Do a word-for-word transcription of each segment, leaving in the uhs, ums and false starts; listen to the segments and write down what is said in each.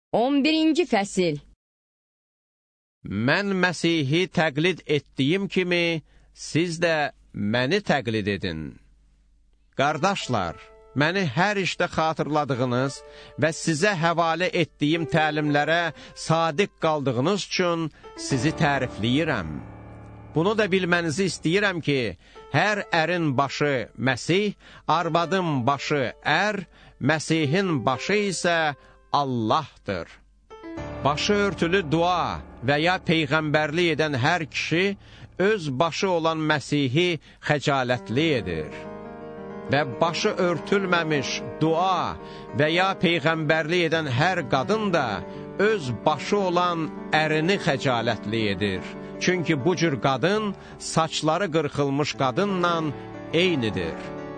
on birinci fəsil. Mən Məsihi təqlid etdiyim kimi, siz də məni təqlid edin. Qardaşlar, məni hər işdə xatırladığınız və sizə həvalə etdiyim təlimlərə sadiq qaldığınız üçün sizi tərifləyirəm. Bunu da bilmənizi istəyirəm ki, hər ərin başı Məsih, arvadın başı ər, Məsihin başı isə Allahdır. Başı örtülü dua və ya peyğəmbərlik edən hər kişi öz başı olan Məsihi xəcalətli edir. Və başı örtülməmiş dua və ya peyğəmbərlik edən hər qadın da öz başı olan ərini xəcalətli edir. Çünki bu cür qadın saçları qırxılmış qadınla eynidir.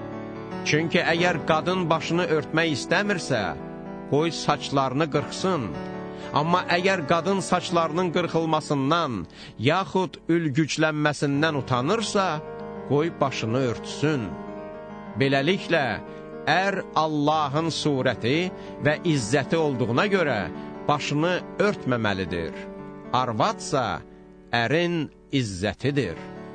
Çünki əgər qadın başını örtmək istəmirsə, qoy saçlarını qırxsın. Amma əgər qadın saçlarının qırxılmasından, yaxud ülgüclənməsindən utanırsa, qoy başını örtsün. Beləliklə, ər Allahın surəti və izzəti olduğuna görə başını örtməməlidir. Arvadsa ərin izzətidir.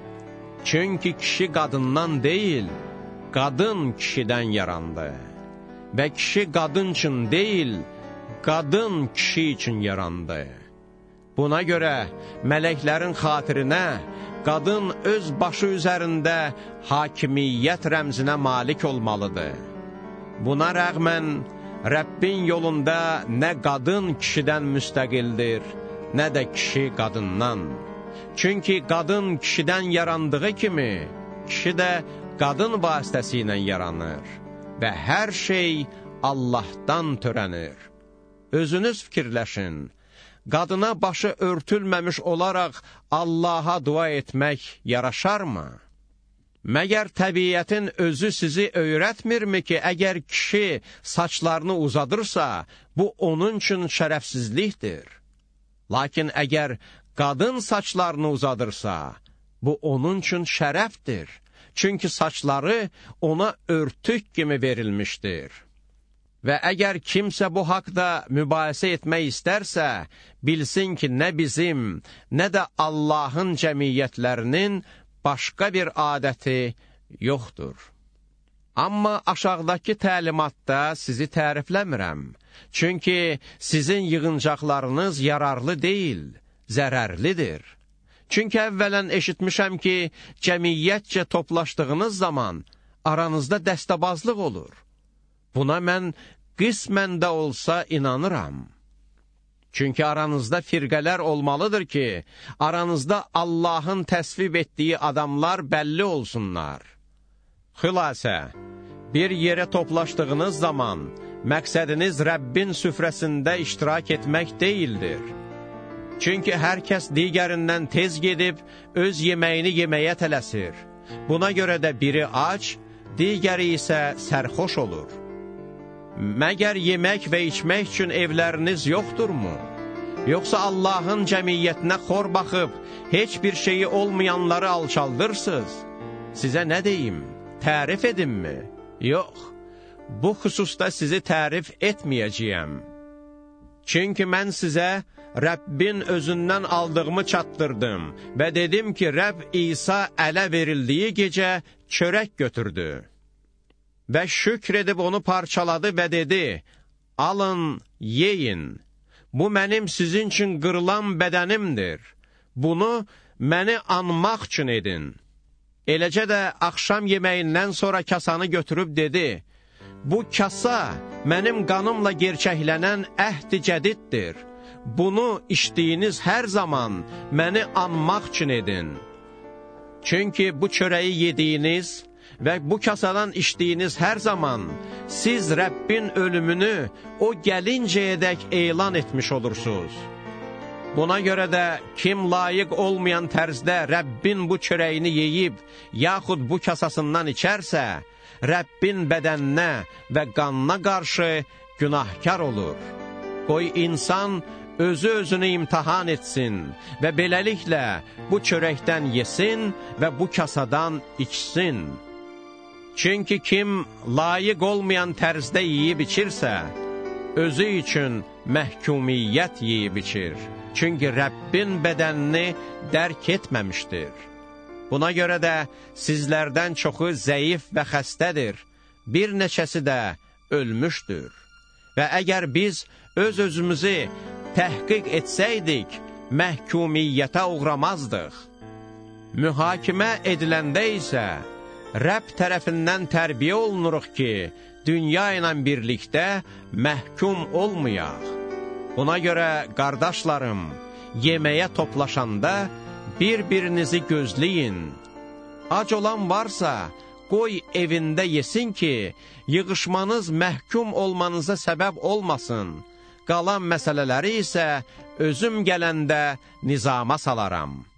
Çünki kişi qadından deyil, qadın kişidən yarandı. Və kişi qadın üçün deyil, qadın kişi üçün yarandı. Buna görə mələklərin xatirinə qadın öz başı üzərində hakimiyyət rəmzinə malik olmalıdır. Buna rəğmən Rəbbin yolunda nə qadın kişidən müstəqildir, nə də kişi qadından. Çünki qadın kişidən yarandığı kimi, kişi də qadın vasitəsilə yaranır və hər şey Allahdan törənir. Özünüz fikirləşin, qadına başı örtülməmiş olaraq Allaha dua etmək yaraşarmı? Məgər təbiətin özü sizi öyrətmirmi ki, əgər kişi saçlarını uzadırsa, bu onun üçün şərəfsizlikdir. Lakin əgər qadın saçlarını uzadırsa, bu onun üçün şərəfdir. Çünki saçları ona örtük kimi verilmişdir. Və əgər kimsə bu haqda mübahisə etmək istərsə, bilsin ki, nə bizim, nə də Allahın cəmiyyətlərinin başqa bir adəti yoxdur. Amma aşağıdakı təlimatda sizi tərifləmirəm. Çünki sizin yığıncaqlarınız yararlı deyil, zərərlidir. Çünki əvvələn eşitmişəm ki, cəmiyyətcə toplaşdığınız zaman aranızda dəstəbazlıq olur. Buna mən qismən də olsa inanıram. Çünki aranızda firqələr olmalıdır ki, aranızda Allahın təsvib etdiyi adamlar bəlli olsunlar. Xülasə, bir yerə toplaşdığınız zaman məqsədiniz Rəbbin süfrəsində iştirak etmək deyildir. Çünki hər kəs digərindən tez gedib öz yeməyini yeməyə tələsir. Buna görə də biri ac, digəri isə sərxoş olur. Məgər yemək və içmək üçün evləriniz yoxdurmu? Yoxsa Allahın cəmiyyətinə xor baxıb, heç bir şeyi olmayanları alçaldırsınız? Sizə nə deyim, tərif edinmi? Yox, bu xüsusda sizi tərif etməyəcəyəm. Çünki mən sizə Rəbbin özündən aldığımı çatdırdım və dedim ki, Rəbb İsa ələ verildiyi gecə çörək götürdü. Və şükr edib onu parçaladı və dedi, alın, yeyin, bu mənim sizin üçün qırılan bədənimdir, bunu məni anmaq üçün edin. Eləcə də axşam yeməyindən sonra kasanı götürüb dedi, bu kasa mənim qanımla gerçəklənən əhd-i cədiddir, bunu içdiyiniz hər zaman məni anmaq üçün edin. Çünki bu çörəyi yediyiniz və bu kasadan içdiyiniz hər zaman siz Rəbbin ölümünü o gəlincəyədək elan etmiş olursunuz. Buna görə də kim layiq olmayan tərzdə Rəbbin bu çörəyini yeyib, yaxud bu kasasından içərsə, Rəbbin bədəninə və qanına qarşı günahkar olur. Qoy insan özü özünü imtahan etsin və beləliklə bu çörəkdən yesin və bu kasadan içsin. Çünki kim layiq olmayan tərzdə yeyib içirsə, özü üçün məhkumiyyət yeyib içir. Çünki Rəbbin bədənini dərk etməmişdir. Buna görə də sizlərdən çoxu zəif və xəstədir, bir neçəsi də ölmüşdür. Və əgər biz öz-özümüzü təhqiq etsəydik, məhkumiyyətə uğramazdıq. Mühakimə ediləndə isə Rəbb tərəfindən tərbiyə olunuruq ki, dünya ilə birlikdə məhkum olmayaq. Buna görə, qardaşlarım, yeməyə toplaşanda bir-birinizi gözləyin. Ac olan varsa, qoy evində yesin ki, yığışmanız məhkum olmanıza səbəb olmasın. Qalan məsələləri isə özüm gələndə nizama salaram.